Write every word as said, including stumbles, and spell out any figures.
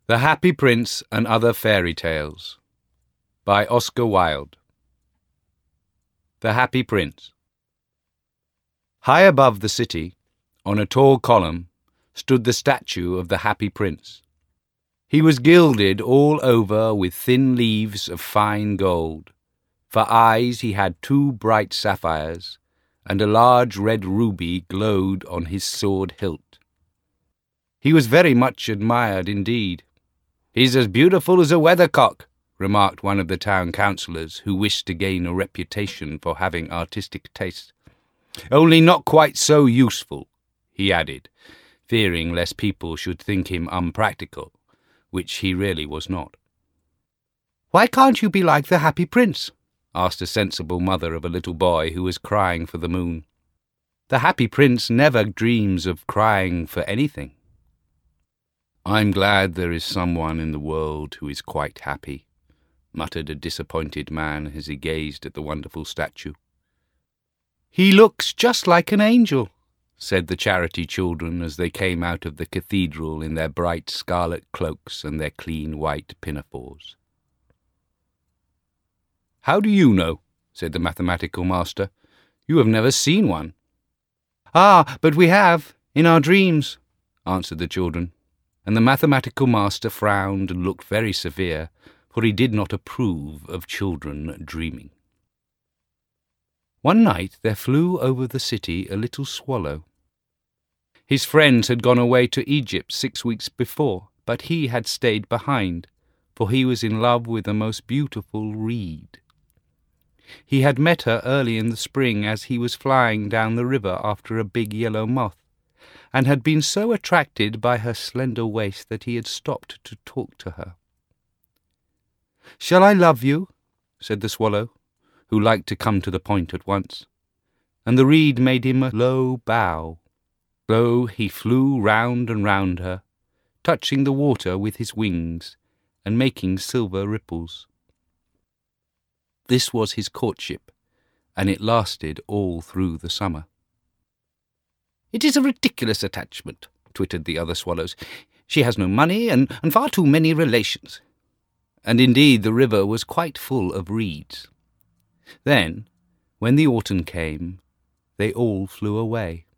The Happy Prince and Other Fairy Tales by Oscar Wilde. The Happy Prince. High above the city, on a tall column, stood the statue of the Happy Prince. He was gilded all over with thin leaves of fine gold. For eyes he had two bright sapphires, and a large red ruby glowed on his sword hilt. He was very much admired indeed. "He's as beautiful as a weathercock," remarked one of the town councillors, who wished to gain a reputation for having artistic taste. "Only not quite so useful," he added, fearing lest people should think him unpractical, which he really was not. "Why can't you be like the Happy Prince?" asked a sensible mother of a little boy who was crying for the moon. "The Happy Prince never dreams of crying for anything." "I'm glad there is someone in the world who is quite happy," muttered a disappointed man as he gazed at the wonderful statue. "He looks just like an angel," said the charity children as they came out of the cathedral in their bright scarlet cloaks and their clean white pinafores. "How do you know?" said the mathematical master. "You have never seen one." "Ah, but we have, in our dreams," answered the children, and the mathematical master frowned and looked very severe, for he did not approve of children dreaming. One night there flew over the city a little swallow. His friends had gone away to Egypt six weeks before, but he had stayed behind, for he was in love with a most beautiful reed. He had met her early in the spring as he was flying down the river after a big yellow moth, and had been so attracted by her slender waist that he had stopped to talk to her. "Shall I love you?" said the swallow, who liked to come to the point at once, and the reed made him a low bow. So he flew round and round her, touching the water with his wings and making silver ripples. This was his courtship, and it lasted all through the summer. "It is a ridiculous attachment," twittered the other swallows. "She has no money and, and far too many relations." And indeed the river was quite full of reeds. Then, when the autumn came, they all flew away.